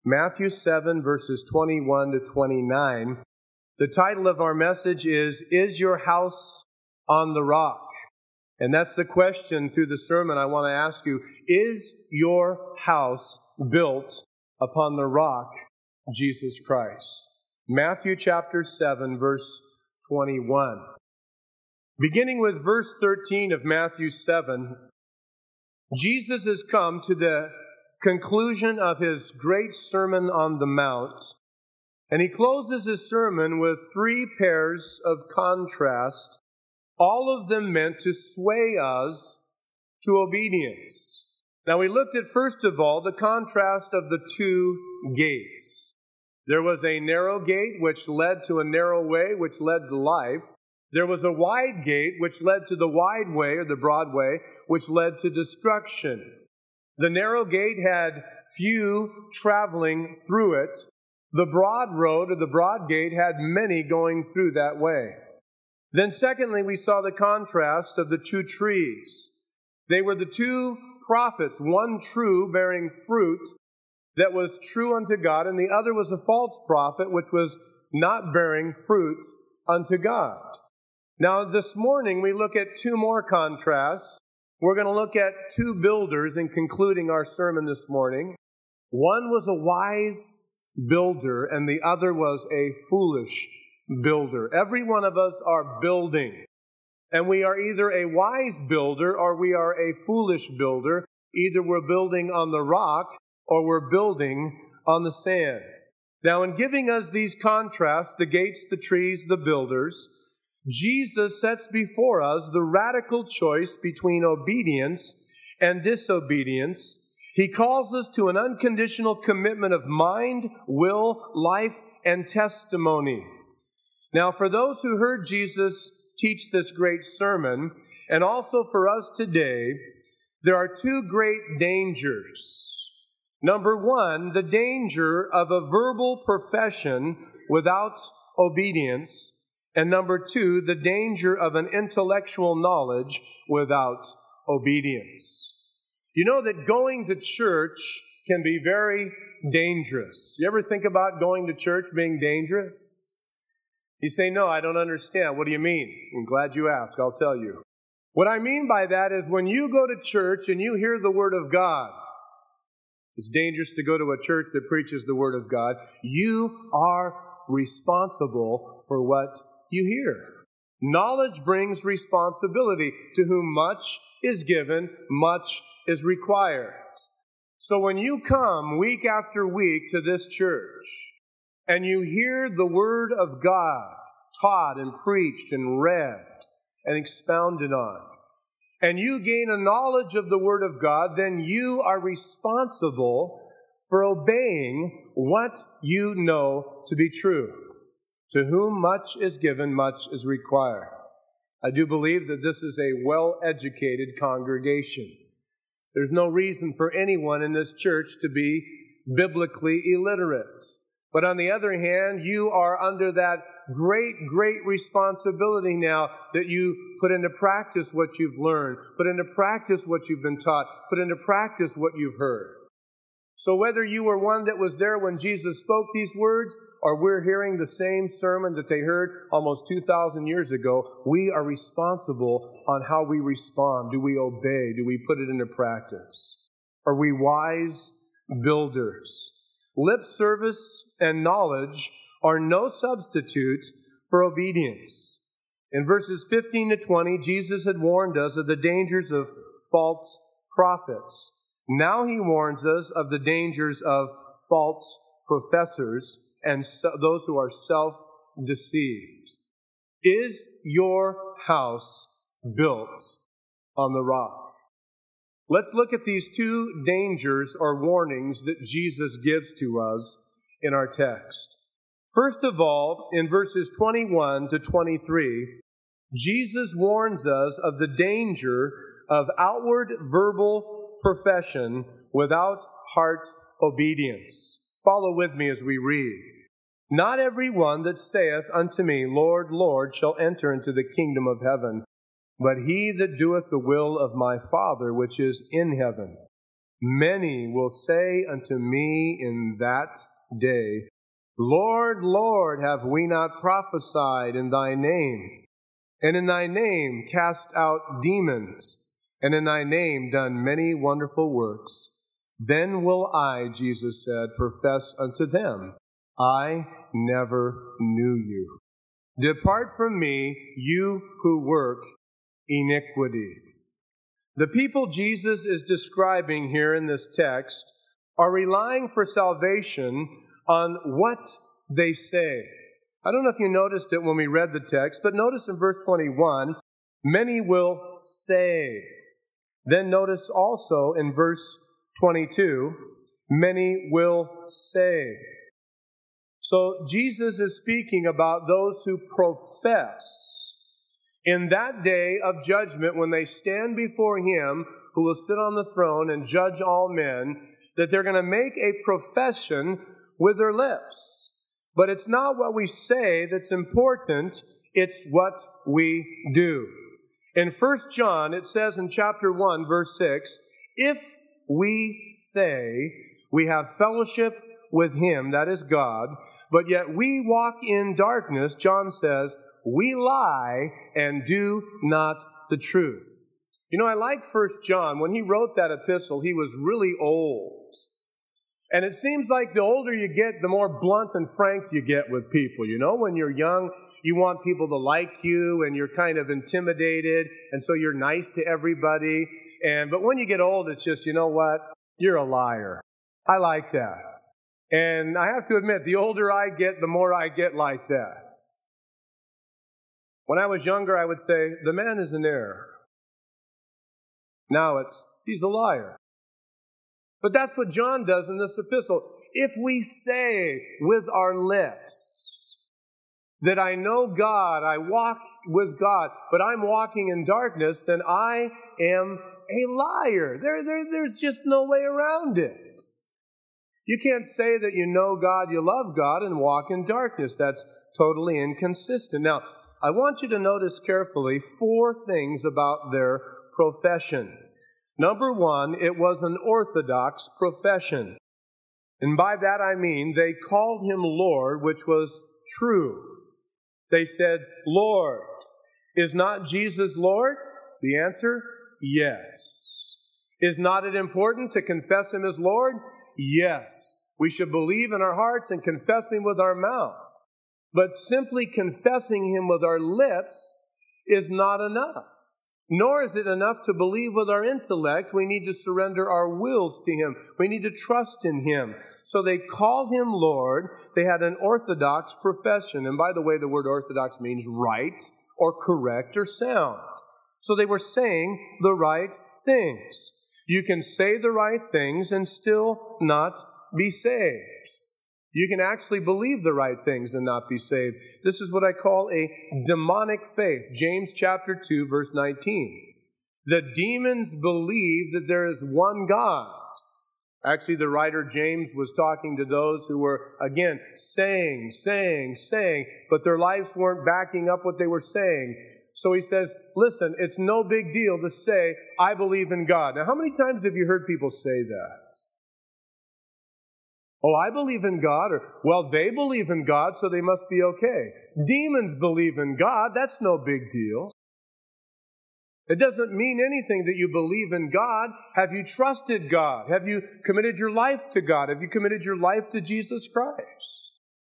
Matthew 7, verses 21 to 29. The title of our message is Your House on the Rock? And that's the question through the sermon I want to ask you. Is your house built upon the rock, Jesus Christ? Matthew chapter 7, verse 21. Beginning with verse 13 of Matthew 7, Jesus has come to the conclusion of his great Sermon on the Mount, and he closes his sermon with three pairs of contrast, all of them meant to sway us to obedience. Now, we looked at, first of all, the contrast of the two gates. There was a narrow gate which led to a narrow way, which led to life. There was a wide gate which led to the wide way, or the broad way, which led to destruction. The narrow gate had few traveling through it. The broad road, or the broad gate, had many going through that way. Then secondly, we saw the contrast of the two trees. They were the two prophets, one true, bearing fruit that was true unto God, and the other was a false prophet, which was not bearing fruit unto God. Now, this morning, we look at two more contrasts. We're going to look at two builders in concluding our sermon this morning. One was a wise builder, and the other was a foolish builder. Every one of us are building, and we are either a wise builder or we are a foolish builder. Either we're building on the rock or we're building on the sand. Now, in giving us these contrasts, the gates, the trees, the builders, Jesus sets before us the radical choice between obedience and disobedience. He calls us to an unconditional commitment of mind, will, life, and testimony. Now, for those who heard Jesus teach this great sermon, and also for us today, there are two great dangers. Number one, the danger of a verbal profession without obedience. And number two, the danger of an intellectual knowledge without obedience. You know that going to church can be very dangerous. You ever think about going to church being dangerous? You say, no, I don't understand. What do you mean? I'm glad you asked. I'll tell you. What I mean by that is when you go to church and you hear the Word of God, it's dangerous to go to a church that preaches the Word of God. You are responsible for what you hear. Knowledge brings responsibility. To whom much is given, much is required. So when you come week after week to this church and you hear the Word of God taught and preached and read and expounded on, and you gain a knowledge of the Word of God, then you are responsible for obeying what you know to be true. To whom much is given, much is required. I do believe that this is a well-educated congregation. There's no reason for anyone in this church to be biblically illiterate. But on the other hand, you are under that great responsibility now that you put into practice what you've learned, put into practice what you've been taught, put into practice what you've heard. So whether you were one that was there when Jesus spoke these words, or we're hearing the same sermon that they heard almost 2,000 years ago, we are responsible on how we respond. Do we obey? Do we put it into practice? Are we wise builders? Lip service and knowledge are no substitute for obedience. In verses 15 to 20, Jesus had warned us of the dangers of false prophets. Now he warns us of the dangers of false professors and those who are self-deceived. Is your house built on the rock? Let's look at these two dangers or warnings that Jesus gives to us in our text. First of all, in verses 21 to 23, Jesus warns us of the danger of outward verbal profession without heart obedience. Follow with me as we read. Not every one that saith unto me, Lord, Lord, shall enter into the kingdom of heaven, but he that doeth the will of my Father which is in heaven. Many will say unto me in that day, Lord, Lord, have we not prophesied in thy name, and in thy name cast out demons, and in thy name done many wonderful works? Then will I, Jesus said, profess unto them, I never knew you. Depart from me, you who work iniquity. The people Jesus is describing here in this text are relying for salvation on what they say. I don't know if you noticed it when we read the text, but notice in verse 21, many will say. Then notice also in verse 22, many will say. So Jesus is speaking about those who profess in that day of judgment when they stand before Him who will sit on the throne and judge all men, that they're going to make a profession with their lips. But it's not what we say that's important, it's what we do. In 1 John, it says in chapter 1, verse 6, if we say we have fellowship with Him, that is God, but yet we walk in darkness, John says, we lie and do not the truth. You know, I like 1 John. When he wrote that epistle, he was really old. And it seems like the older you get, the more blunt and frank you get with people. You know, when you're young, you want people to like you and you're kind of intimidated, and so you're nice to everybody. But when you get old, it's just, you know what? You're a liar. I like that. And I have to admit, the older I get, the more I get like that. When I was younger, I would say, the man is in error. Now he's a liar. But that's what John does in this epistle. If we say with our lips that I know God, I walk with God, but I'm walking in darkness, then I am a liar. There's just no way around it. You can't say that you know God, you love God, and walk in darkness. That's totally inconsistent. Now, I want you to notice carefully 4 things about their profession. Number 1, it was an orthodox profession. And by that I mean they called Him Lord, which was true. They said, Lord. Is not Jesus Lord? The answer, yes. Is not it important to confess Him as Lord? Yes. We should believe in our hearts and confess Him with our mouth. But simply confessing Him with our lips is not enough. Nor is it enough to believe with our intellect. We need to surrender our wills to Him. We need to trust in Him. So they called Him Lord. They had an orthodox profession. And by the way, the word orthodox means right or correct or sound. So they were saying the right things. You can say the right things and still not be saved. You can actually believe the right things and not be saved. This is what I call a demonic faith. James chapter 2, verse 19. The demons believe that there is one God. Actually, the writer James was talking to those who were, again, saying, but their lives weren't backing up what they were saying. So he says, listen, it's no big deal to say, I believe in God. Now, how many times have you heard people say that? Oh, I believe in God, or, well, they believe in God, so they must be okay. Demons believe in God, that's no big deal. It doesn't mean anything that you believe in God. Have you trusted God? Have you committed your life to God? Have you committed your life to Jesus Christ?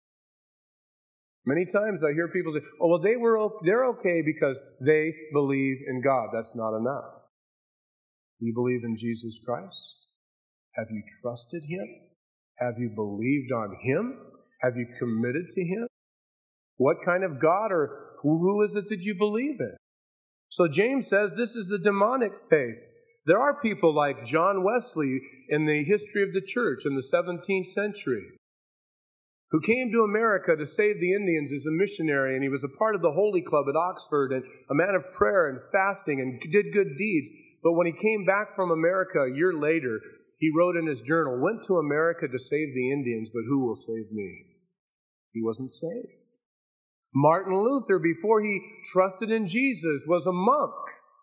Many times I hear people say, oh, well, they're okay because they believe in God. That's not enough. Do you believe in Jesus Christ? Have you trusted Him? Have you believed on Him? Have you committed to Him? What kind of God or who is it that you believe in? So James says this is a demonic faith. There are people like John Wesley in the history of the church in the 17th century who came to America to save the Indians as a missionary, and he was a part of the Holy Club at Oxford and a man of prayer and fasting and did good deeds. But when he came back from America a year later, he wrote in his journal, went to America to save the Indians, but who will save me? He wasn't saved. Martin Luther, before he trusted in Jesus, was a monk.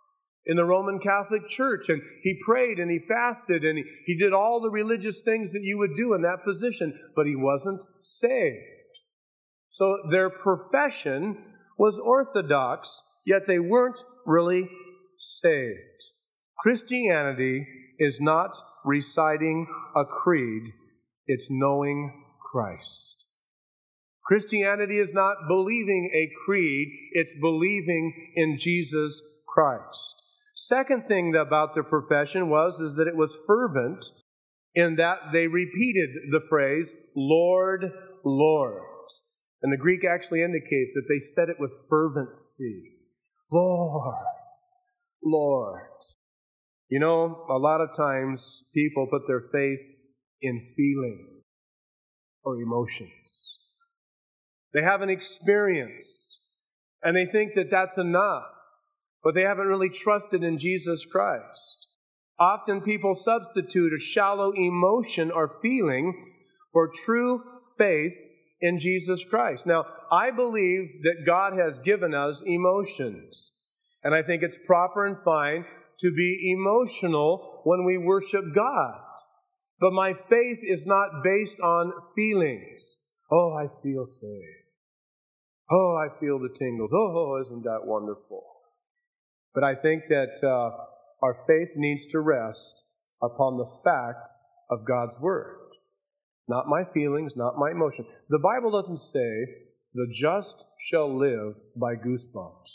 in the Roman Catholic Church, and he prayed and he fasted and he did all the religious things that you would do in that position, but he wasn't saved. So their profession was orthodox, yet they weren't really saved. Christianity is not reciting a creed, it's knowing Christ. Christianity is not believing a creed, it's believing in Jesus Christ. Second thing about their profession is that it was fervent in that they repeated the phrase, Lord, Lord. And the Greek actually indicates that they said it with fervency. Lord, Lord. You know, a lot of times people put their faith in feeling or emotions. They have an experience and they think that that's enough, but they haven't really trusted in Jesus Christ. Often people substitute a shallow emotion or feeling for true faith in Jesus Christ. Now, I believe that God has given us emotions, and I think it's proper and fine to be emotional when we worship God. But my faith is not based on feelings. Oh, I feel saved. Oh, I feel the tingles. Oh, isn't that wonderful? But I think that our faith needs to rest upon the fact of God's Word. Not my feelings, not my emotion. The Bible doesn't say, the just shall live by goosebumps.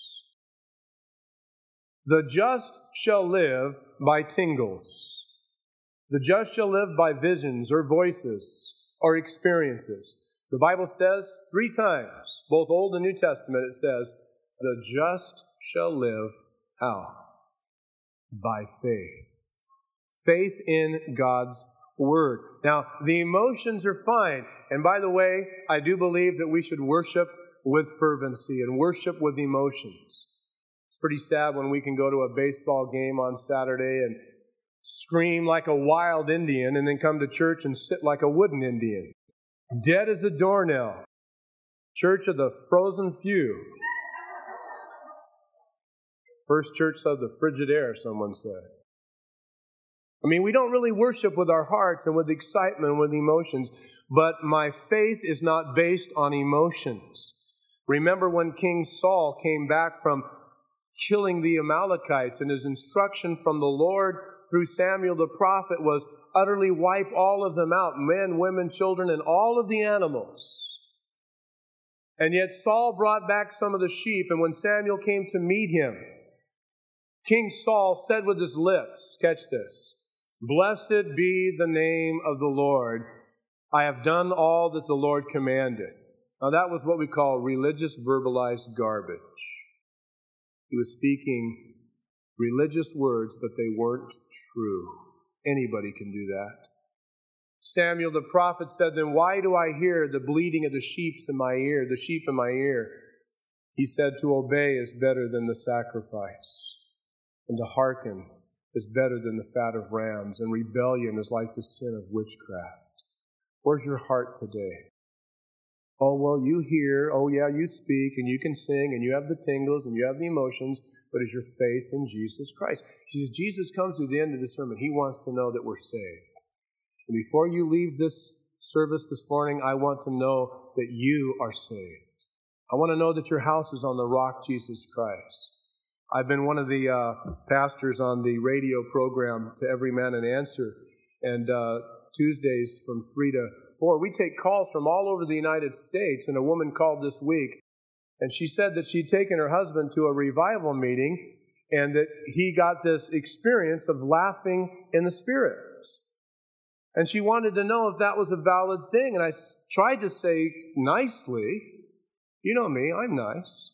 The just shall live by tingles. The just shall live by visions or voices or experiences. The Bible says 3 times, both Old and New Testament, it says, the just shall live how? By faith. Faith in God's Word. Now, the emotions are fine. And by the way, I do believe that we should worship with fervency and worship with emotions. It's pretty sad when we can go to a baseball game on Saturday and scream like a wild Indian and then come to church and sit like a wooden Indian. Dead as a doornail. Church of the frozen few. First church of the frigid air, someone said. I mean, we don't really worship with our hearts and with excitement and with emotions, but my faith is not based on emotions. Remember when King Saul came back from killing the Amalekites, and his instruction from the Lord through Samuel the prophet was utterly wipe all of them out, men, women, children, and all of the animals. And yet Saul brought back some of the sheep, and when Samuel came to meet him, King Saul said with his lips, catch this, "Blessed be the name of the Lord. I have done all that the Lord commanded." Now that was what we call religious verbalized garbage. He was speaking religious words, but they weren't true. Anybody can do that. Samuel the prophet said, "Then why do I hear the bleating of the sheep in my ear, the sheep in my ear?" He said, "To obey is better than the sacrifice, and to hearken is better than the fat of rams, and rebellion is like the sin of witchcraft." Where's your heart today? Oh, well, you hear, oh yeah, you speak, and you can sing, and you have the tingles, and you have the emotions, but is your faith in Jesus Christ? Jesus comes to the end of the sermon. He wants to know that we're saved. And before you leave this service this morning, I want to know that you are saved. I want to know that your house is on the rock, Jesus Christ. I've been one of the pastors on the radio program To Every Man an Answer, and Tuesdays from 3 to 4, we take calls from all over the United States, and a woman called this week, and she said that she'd taken her husband to a revival meeting, and that he got this experience of laughing in the Spirit. And she wanted to know if that was a valid thing, and I tried to say nicely, you know me, I'm nice.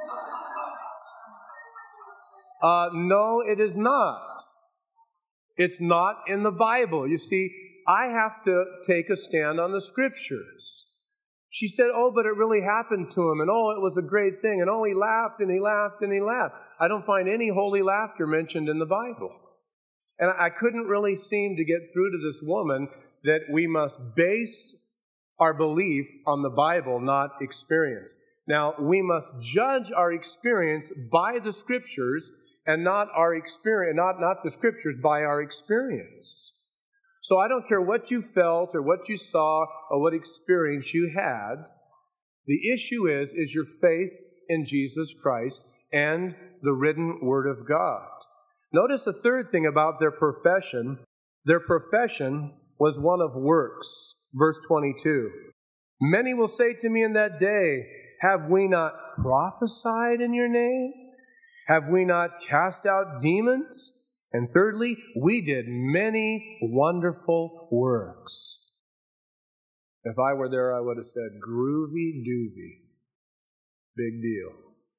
No, it is not. It's not in the Bible. You see, I have to take a stand on the Scriptures. She said, "Oh, but it really happened to him, and oh, it was a great thing, and oh, he laughed, and he laughed, and he laughed." I don't find any holy laughter mentioned in the Bible. And I couldn't really seem to get through to this woman that we must base our belief on the Bible, not experience. Now, we must judge our experience by the Scriptures, and not our experience, not the Scriptures, by our experience. So I don't care what you felt or what you saw or what experience you had. The issue is your faith in Jesus Christ and the written Word of God. Notice the third thing about their profession. Their profession was one of works. Verse 22. Many will say to me in that day, have we not prophesied in your name? Have we not cast out demons? And thirdly, we did many wonderful works. If I were there, I would have said, groovy doovy. Big deal.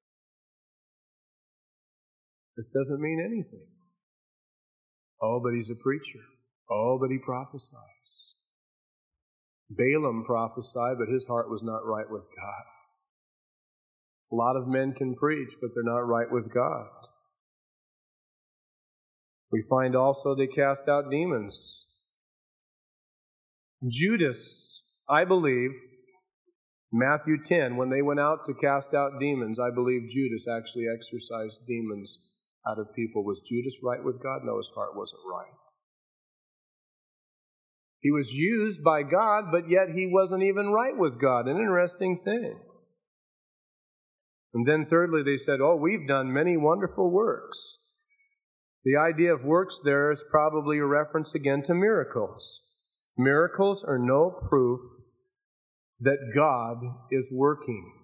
This doesn't mean anything. Oh, but he's a preacher. Oh, but he prophesies. Balaam prophesied, but his heart was not right with God. A lot of men can preach, but they're not right with God. We find also they cast out demons. Judas, I believe, Matthew 10, when they went out to cast out demons, I believe Judas actually exorcised demons out of people. Was Judas right with God? No, his heart wasn't right. He was used by God, but yet he wasn't even right with God. An interesting thing. And then thirdly, they said, oh, we've done many wonderful works. The idea of works there is probably a reference again to miracles. Miracles are no proof that God is working.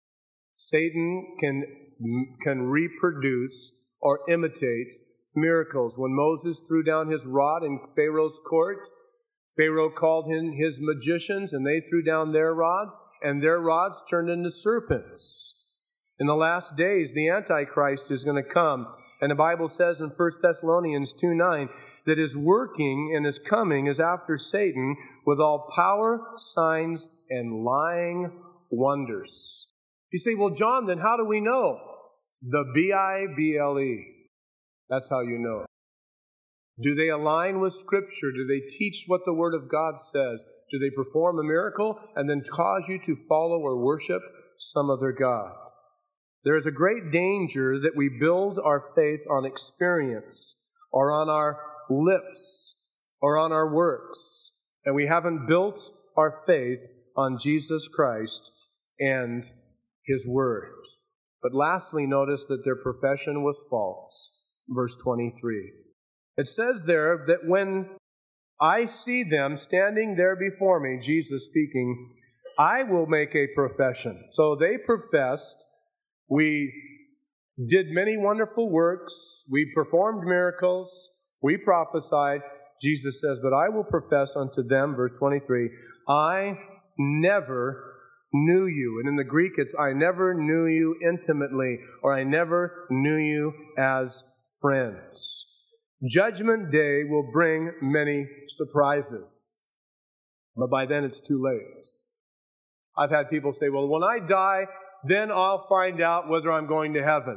Satan can reproduce or imitate miracles. When Moses threw down his rod in Pharaoh's court, Pharaoh called in his magicians, and they threw down their rods, and their rods turned into serpents. In the last days, the Antichrist is going to come. And the Bible says in 1 Thessalonians 2:9 that his working and his coming is after Satan with all power, signs, and lying wonders. You say, well, John, then how do we know? The Bible. That's how you know. Do they align with Scripture? Do they teach what the Word of God says? Do they perform a miracle and then cause you to follow or worship some other God? There is a great danger that we build our faith on experience or on our lips or on our works, and we haven't built our faith on Jesus Christ and His Word. But lastly, notice that their profession was false. Verse 23. It says there that when I see them standing there before me, Jesus speaking, I will make a profession. So they professed, we did many wonderful works, we performed miracles, we prophesied. Jesus says, but I will profess unto them, verse 23, I never knew you. And in the Greek, it's I never knew you intimately, or I never knew you as friends. Judgment Day will bring many surprises, but by then it's too late. I've had people say, well, when I die, then I'll find out whether I'm going to heaven.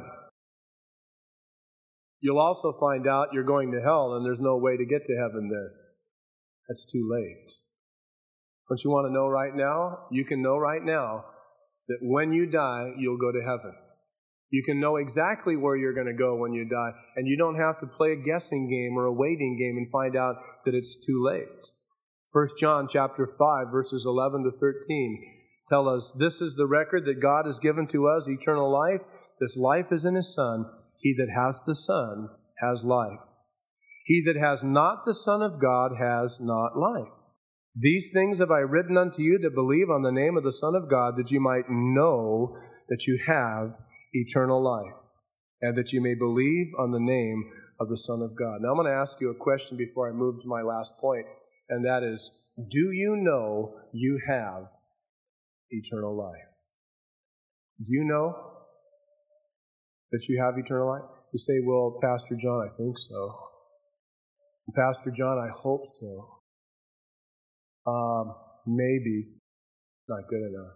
You'll also find out you're going to hell, and there's no way to get to heaven then. That's too late. Don't you want to know right now? You can know right now that when you die, you'll go to heaven. You can know exactly where you're going to go when you die, and you don't have to play a guessing game or a waiting game and find out that it's too late. 1 John chapter 5, verses 11 to 13 tell us, this is the record that God has given to us, eternal life. This life is in His Son. He that has the Son has life. He that has not the Son of God has not life. These things have I written unto you that believe on the name of the Son of God, that you might know that you have eternal life, and that you may believe on the name of the Son of God. Now I'm going to ask you a question before I move to my last point, and that is, do you know you have eternal life? Do you know that you have eternal life? You say, well, Pastor John, I think so. Pastor John, I hope so. Maybe. Not good enough.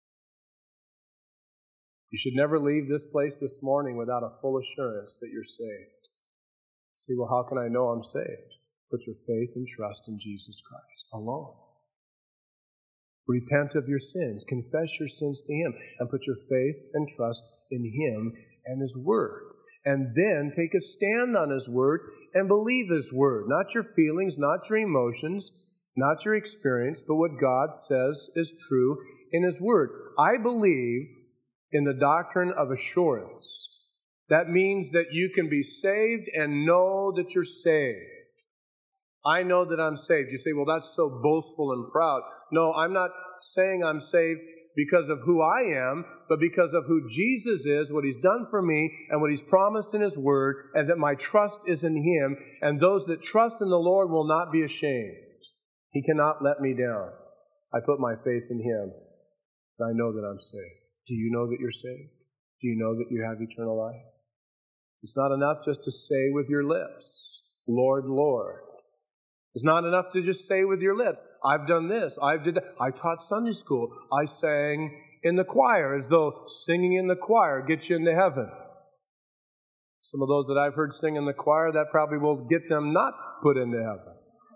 You should never leave this place this morning without a full assurance that you're saved. See, well, how can I know I'm saved? Put your faith and trust in Jesus Christ alone. Repent of your sins. Confess your sins to Him. And put your faith and trust in Him and His Word. and then take a stand on His Word and believe His Word. Not your feelings, not your emotions, not your experience, but what God says is true in His Word. I believe in the doctrine of assurance. That means that you can be saved and know that you're saved. I know that I'm saved. You say, well, that's so boastful and proud. No, I'm not saying I'm saved because of who I am, but because of who Jesus is, what He's done for me, and what He's promised in His Word, and that my trust is in Him, and those that trust in the Lord will not be ashamed. He cannot let me down. I put my faith in Him, and I know that I'm saved. Do you know that you're saved? Do you know that you have eternal life? It's not enough just to say with your lips, Lord, Lord. It's not enough to just say with your lips, I've done this, I did that. I taught Sunday school. I sang in the choir, as though singing in the choir gets you into heaven. Some of those that I've heard sing in the choir, that probably will get them not put into heaven.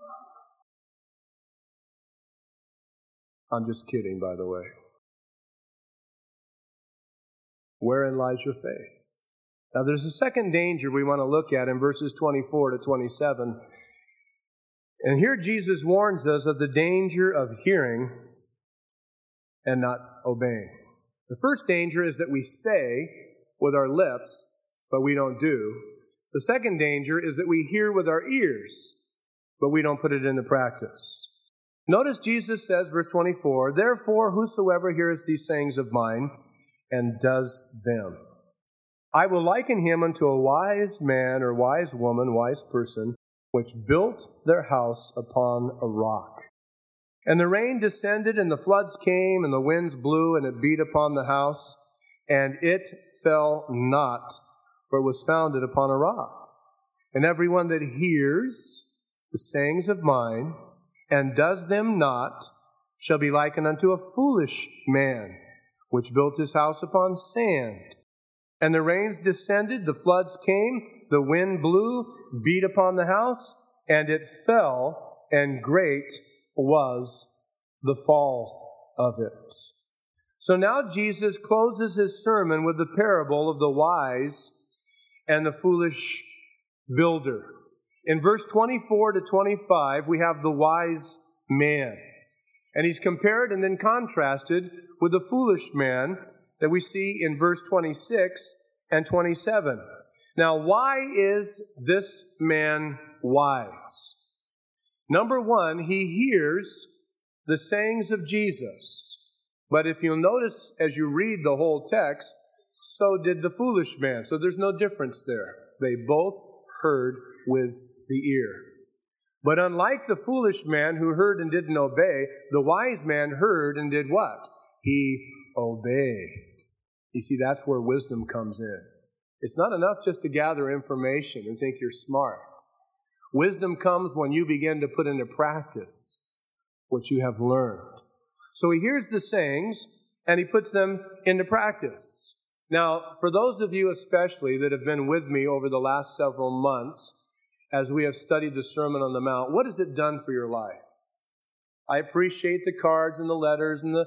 I'm just kidding, by the way. Wherein lies your faith? Now, there's a second danger we want to look at in verses 24 to 27. And here Jesus warns us of the danger of hearing and not obeying. The first danger is that we say with our lips, but we don't do. The second danger is that we hear with our ears, but we don't put it into practice. Notice Jesus says, verse 24, therefore whosoever hears these sayings of mine and does them, I will liken him unto a wise man or wise woman, wise person, which built their house upon a rock. And the rain descended, and the floods came, and the winds blew, and it beat upon the house, and it fell not, for it was founded upon a rock. And everyone that hears the sayings of mine, and does them not, shall be likened unto a foolish man, which built his house upon sand. And the rains descended, the floods came, the wind blew, beat upon the house, and it fell, and great was the fall of it. So now Jesus closes His sermon with the parable of the wise and the foolish builder. In verse 24 to 25, we have the wise man. And he's compared and then contrasted with the foolish man that we see in verse 26 and 27. Now, why is this man wise? Number one, he hears the sayings of Jesus. But if you'll notice as you read the whole text, so did the foolish man. So there's no difference there. They both heard with the ear. But unlike the foolish man who heard and didn't obey, the wise man heard and did what? He obeyed. You see, that's where wisdom comes in. It's not enough just to gather information and think you're smart. Wisdom comes when you begin to put into practice what you have learned. So he hears the sayings and he puts them into practice. Now, for those of you especially that have been with me over the last several months as we have studied the Sermon on the Mount, what has it done for your life? I appreciate the cards and the letters and the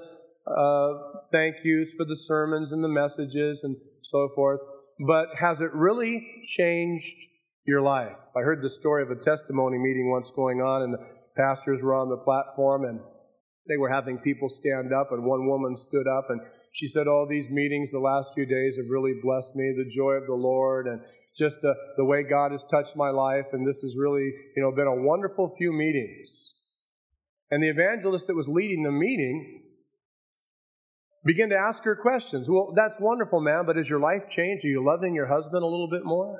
thank yous for the sermons and the messages and so forth. But has it really changed your life? I heard the story of a testimony meeting once going on, and the pastors were on the platform, and they were having people stand up, and one woman stood up, and she said, oh, these meetings the last few days have really blessed me, the joy of the Lord, and just the way God has touched my life, and this has really, been a wonderful few meetings. And the evangelist that was leading the meeting began to ask her questions. Well, that's wonderful, ma'am, but has your life changed? Are you loving your husband a little bit more?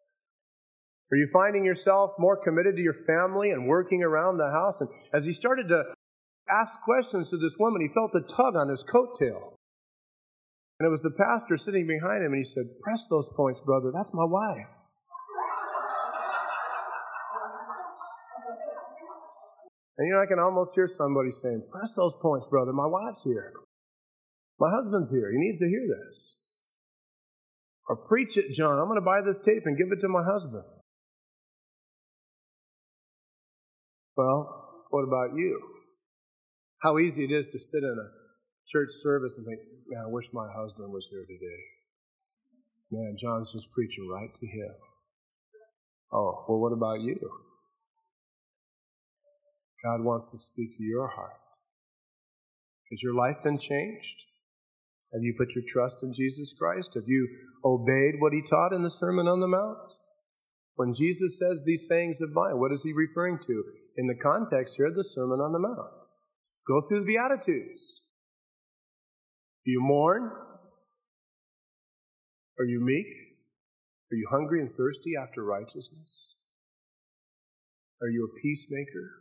Are you finding yourself more committed to your family and working around the house? And as he started to ask questions to this woman, he felt a tug on his coattail. And it was the pastor sitting behind him, and he said, press those points, brother. That's my wife. And I can almost hear somebody saying, press those points, brother. My wife's here. My husband's here. He needs to hear this. Or preach it, John. I'm going to buy this tape and give it to my husband. Well, what about you? How easy it is to sit in a church service and think, man, I wish my husband was here today. Man, John's just preaching right to him. Oh, well, what about you? God wants to speak to your heart. Has your life been changed? Have you put your trust in Jesus Christ? Have you obeyed what he taught in the Sermon on the Mount? When Jesus says these sayings of mine, what is he referring to? In the context here, the Sermon on the Mount. Go through the Beatitudes. Do you mourn? Are you meek? Are you hungry and thirsty after righteousness? Are you a peacemaker?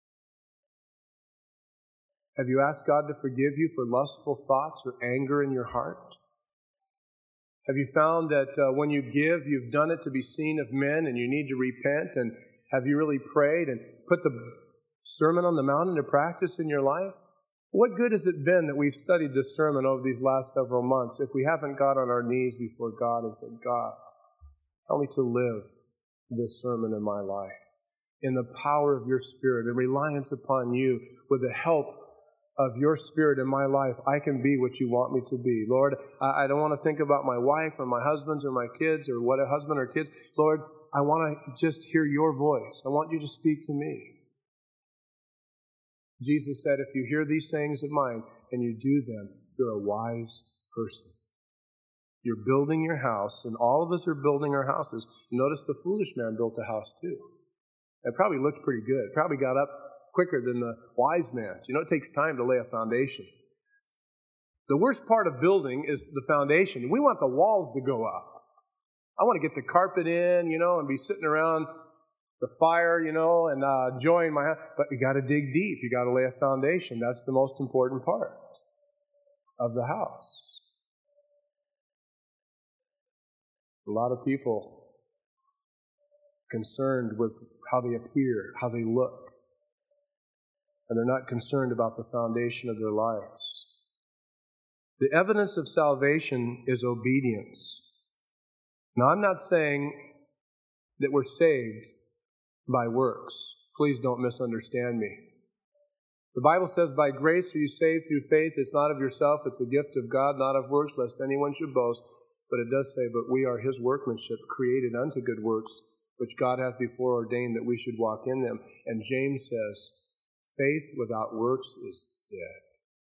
Have you asked God to forgive you for lustful thoughts or anger in your heart? Have you found that when you give, you've done it to be seen of men and you need to repent? And have you really prayed and put the Sermon on the Mount into practice in your life? What good has it been that we've studied this sermon over these last several months if we haven't got on our knees before God and said, God, help me to live this sermon in my life in the power of your Spirit and reliance upon you with the help of your Spirit in my life, I can be what you want me to be. Lord, I don't want to think about my wife or my husbands or my kids or what a husband or kids. Lord, I want to just hear your voice. I want you to speak to me. Jesus said, if you hear these sayings of mine and you do them, you're a wise person. You're building your house, and all of us are building our houses. Notice the foolish man built a house too. It probably looked pretty good. It probably got up quicker than the wise man. You know, it takes time to lay a foundation. The worst part of building is the foundation. We want the walls to go up. I want to get the carpet in, and be sitting around the fire, and enjoying my house. But you got to dig deep. You got to lay a foundation. That's the most important part of the house. A lot of people concerned with how they appear, how they look. And they're not concerned about the foundation of their lives. The evidence of salvation is obedience. Now, I'm not saying that we're saved by works. Please don't misunderstand me. The Bible says, by grace are you saved through faith. It's not of yourself. It's a gift of God, not of works, lest anyone should boast. But it does say, but we are his workmanship, created unto good works, which God hath before ordained that we should walk in them. And James says, faith without works is dead.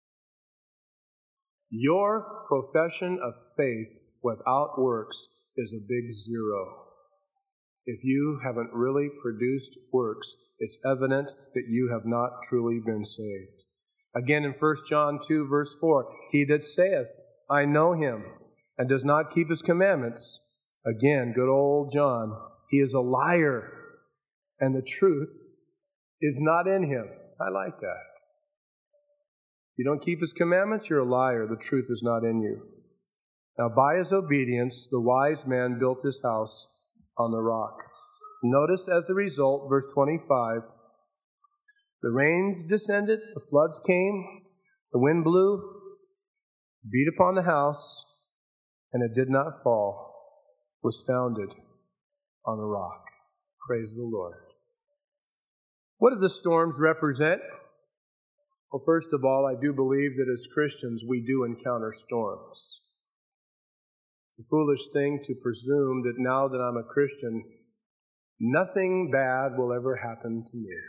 Your profession of faith without works is a big zero. If you haven't really produced works, it's evident that you have not truly been saved. Again, in 1 John 2, verse 4, he that saith, I know him, and does not keep his commandments, again, good old John, he is a liar, and the truth is not in him. I like that. If you don't keep his commandments, you're a liar. The truth is not in you. Now, by his obedience, the wise man built his house on the rock. Notice as the result, verse 25, the rains descended, the floods came, the wind blew, beat upon the house, and it did not fall, was founded on the rock. Praise the Lord. What do the storms represent? Well, first of all, I do believe that as Christians we do encounter storms. It's a foolish thing to presume that now that I'm a Christian, nothing bad will ever happen to me.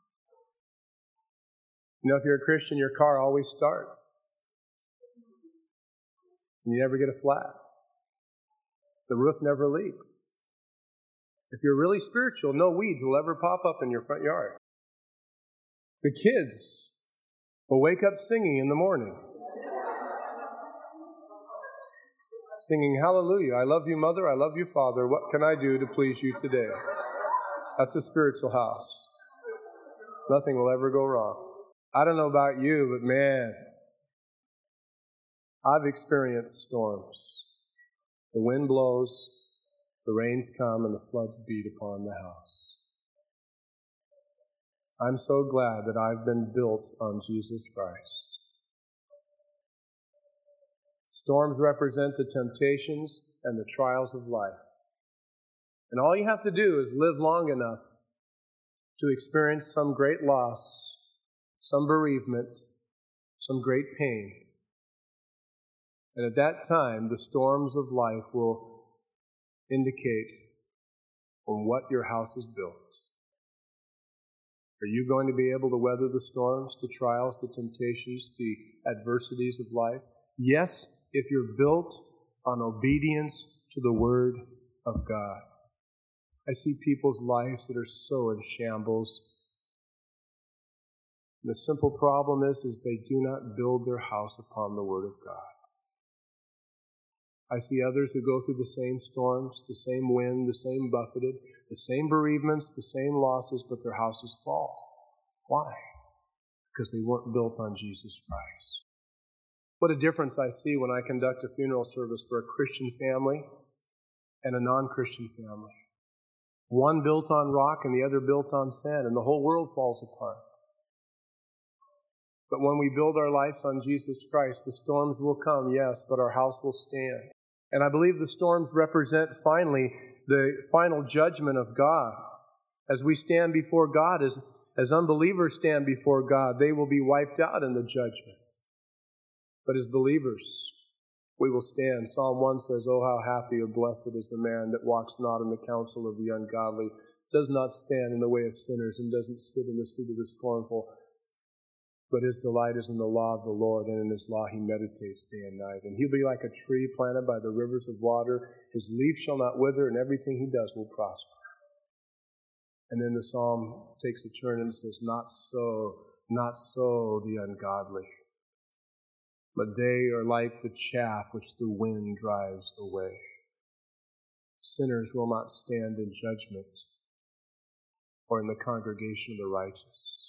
If you're a Christian, your car always starts. And you never get a flat. The roof never leaks. If you're really spiritual, no weeds will ever pop up in your front yard. The kids will wake up singing in the morning. Singing, hallelujah, I love you, Mother, I love you, Father. What can I do to please you today? That's a spiritual house. Nothing will ever go wrong. I don't know about you, but man, I've experienced storms. The wind blows, the rains come, and the floods beat upon the house. I'm so glad that I've been built on Jesus Christ. Storms represent the temptations and the trials of life. And all you have to do is live long enough to experience some great loss, some bereavement, some great pain. And at that time, the storms of life will indicate on what your house is built. Are you going to be able to weather the storms, the trials, the temptations, the adversities of life? Yes, if you're built on obedience to the Word of God. I see people's lives that are so in shambles. And the simple problem is they do not build their house upon the Word of God. I see others who go through the same storms, the same wind, the same buffeted, the same bereavements, the same losses, but their houses fall. Why? Because they weren't built on Jesus Christ. What a difference I see when I conduct a funeral service for a Christian family and a non-Christian family. One built on rock and the other built on sand, and the whole world falls apart. But when we build our lives on Jesus Christ, the storms will come, yes, but our house will stand. And I believe the storms represent finally the final judgment of God. As we stand before God, as unbelievers stand before God, they will be wiped out in the judgment. But as believers, we will stand. Psalm 1 says, "Oh, how happy or blessed is the man that walks not in the counsel of the ungodly, does not stand in the way of sinners, and doesn't sit in the seat of the scornful. But his delight is in the law of the Lord, and in his law he meditates day and night. And he'll be like a tree planted by the rivers of water. His leaf shall not wither, and everything he does will prosper." And then the psalm takes a turn and says, not so the ungodly. But they are like the chaff which the wind drives away. Sinners will not stand in judgment or in the congregation of the righteous.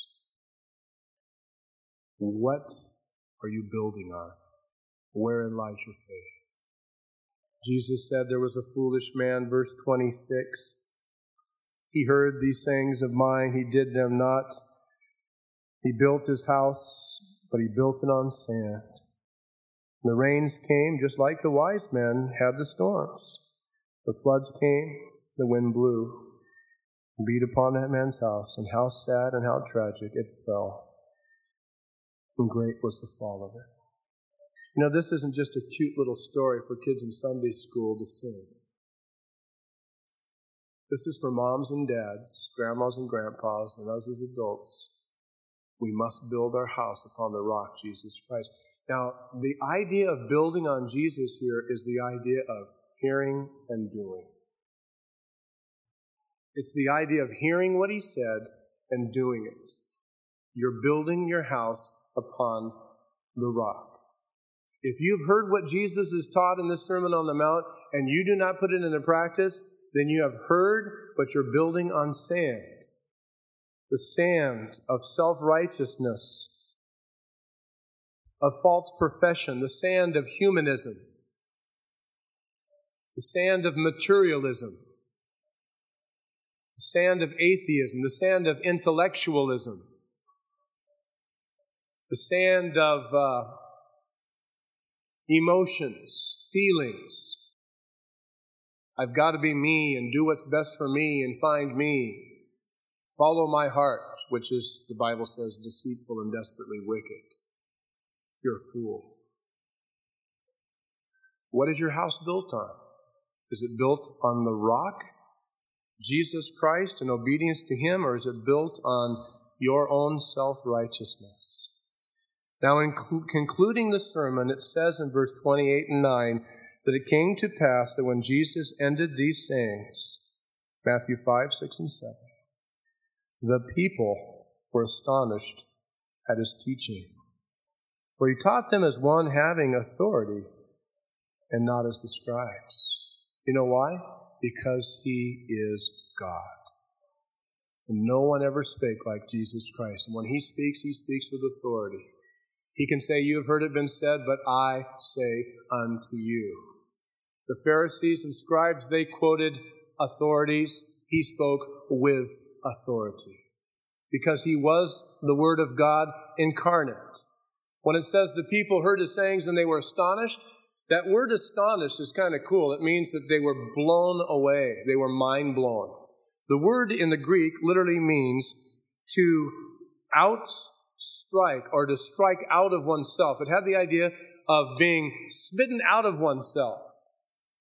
What are you building on? Wherein lies your faith? Jesus said there was a foolish man, verse 26. He heard these sayings of mine, he did them not. He built his house, but he built it on sand. The rains came just like the wise men had the storms. The floods came, the wind blew, and beat upon that man's house, and how sad and how tragic it fell. And great was the fall of it. You know, this isn't just a cute little story for kids in Sunday school to sing. This is for moms and dads, grandmas and grandpas, and us as adults. We must build our house upon the rock, Jesus Christ. Now, the idea of building on Jesus here is the idea of hearing and doing. It's the idea of hearing what he said and doing it. You're building your house upon the rock. If you've heard what Jesus has taught in this Sermon on the Mount and you do not put it into practice, then you have heard, but you're building on sand. The sand of self-righteousness, of false profession, the sand of humanism, the sand of materialism, the sand of atheism, the sand of intellectualism, the sand of emotions, feelings. I've got to be me and do what's best for me and find me. Follow my heart, which is, the Bible says, deceitful and desperately wicked. You're a fool. What is your house built on? Is it built on the rock, Jesus Christ, and obedience to him, or is it built on your own self-righteousness? Now, in concluding the sermon, it says in verse 28 and 9, that it came to pass that when Jesus ended these sayings, Matthew 5, 6, and 7, the people were astonished at his teaching. For he taught them as one having authority and not as the scribes. You know why? Because he is God. And no one ever spake like Jesus Christ. And when he speaks with authority. He can say, you have heard it been said, but I say unto you. The Pharisees and scribes, they quoted authorities. He spoke with authority. Because he was the Word of God incarnate. When it says the people heard his sayings and they were astonished, that word astonished is kind of cool. It means that they were blown away. They were mind blown. The word in the Greek literally means to outstrike or to strike out of oneself. It had the idea of being smitten out of oneself.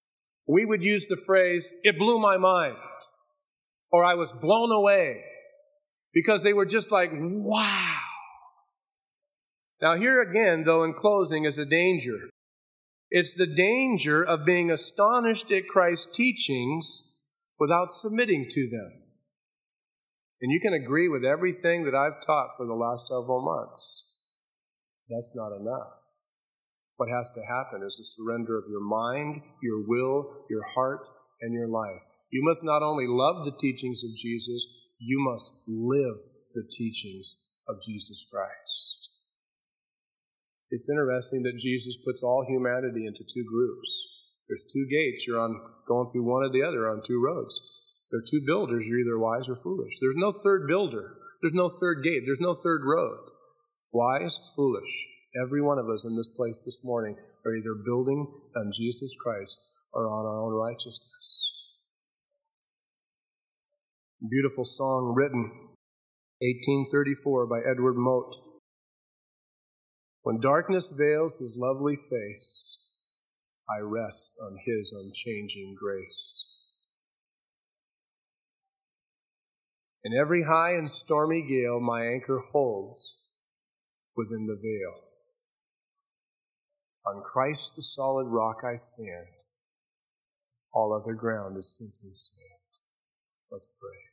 we would use the phrase, it blew my mind, or I was blown away, because they were just like, wow. Now here again, though, in closing, is a danger. It's the danger of being astonished at Christ's teachings without submitting to them. And you can agree with everything that I've taught for the last several months. That's not enough. What has to happen is a surrender of your mind, your will, your heart, and your life. You must not only love the teachings of Jesus, you must live the teachings of Jesus Christ. It's interesting that Jesus puts all humanity into two groups. There's two gates. You're going through one or the other on two roads. There are two builders. You're either wise or foolish. There's no third builder. There's no third gate. There's no third road. Wise, foolish. Every one of us in this place this morning are either building on Jesus Christ or on our own righteousness. A beautiful song written 1834 by Edward Mote. When darkness veils his lovely face, I rest on his unchanging grace. In every high and stormy gale, my anchor holds within the veil. On Christ the solid rock I stand. All other ground is sinking sand. Let's pray.